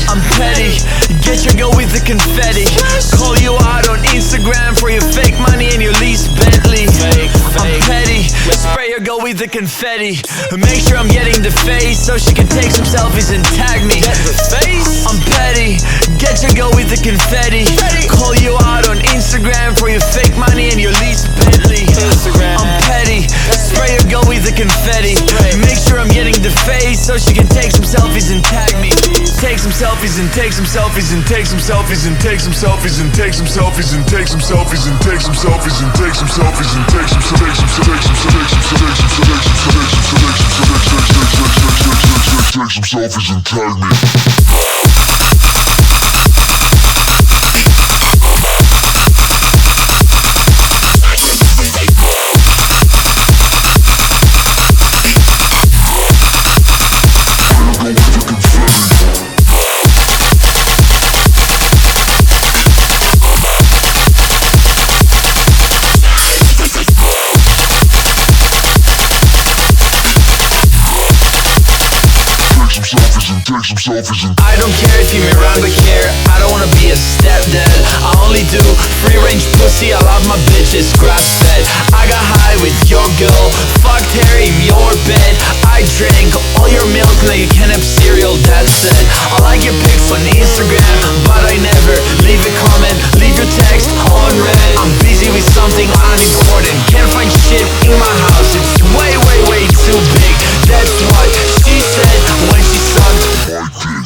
I'm petty, get your go with the confetti. Call you out on Instagram for your fake money and your lease Bentley. I'm petty, spray your go with the confetti. Make sure I'm getting the face so she can take some selfies and tag me. I'm petty, get your go with the confetti. Call you out on Instagram for your fake money and your lease Bentley. I'm petty, spray your go with the confetti. Make sure I'm getting the face so she can take some selfies and tag me. Take some selfies and take some selfies and take some selfies and take some selfies and take some selfies and take some selfies and take some selfies and take some selfies and take some selfies and tag me. I don't care if you may run but care. I don't wanna be a stepdad. I only do free range pussy. I love my bitches grass fed. I got high with your girl, fucked Harry in your bed. I drank all your milk, now you can't have cereal, that's it. I like your pics on Instagram, but I never leave a comment, leave your text on red. I'm busy with something unimportant, can't find shit in my house. It's way, way, way too big. That's what she said when she sucked my dick.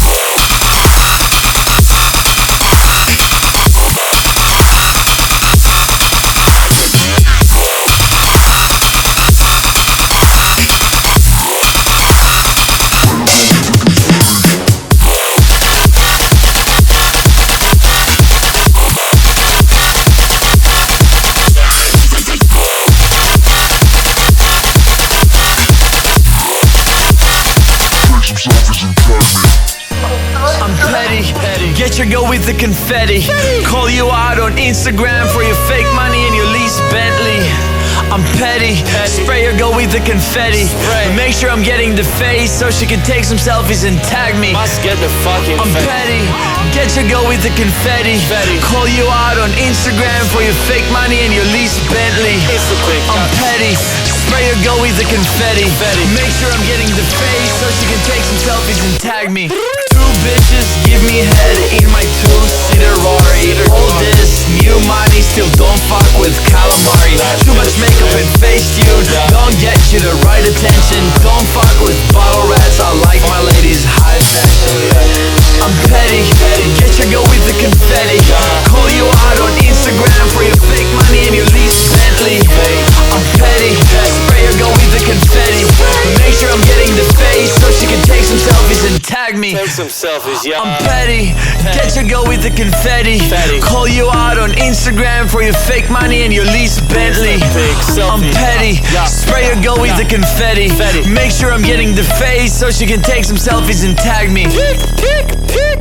I'm petty, get your go with the confetti. Call you out on Instagram for your fake money and your lease Bentley. I'm petty, spray your go with the confetti. Make sure I'm getting the face so she can take some selfies and tag me. Must get the fucking I'm petty, get your go with the confetti. Call you out on Instagram for your fake money and your lease Bentley. I'm petty, spray your go with the confetti. Make sure I'm getting the face so she can take some selfies and tag me. Two bitches give me head in my two-seater Rari. All this new money, still don't fuck with calamari. Too much makeup and Facetune don't get you the right attention. Don't fuck with bottle rats, I like my ladies high fashion. I'm petty, get your go with the confetti. Call you out on Instagram for your fake money and your lease Bentley. I'm petty, spray your go with the confetti. Make sure I'm getting the face so she can take some selfies and tag me. Take some selfies, yeah. I'm petty, get your go with the confetti. Call you out on Instagram for your fake money and your lease Bentley. I'm petty, spray your go with the confetti. Make sure I'm getting the face so she can take some selfies and tag me.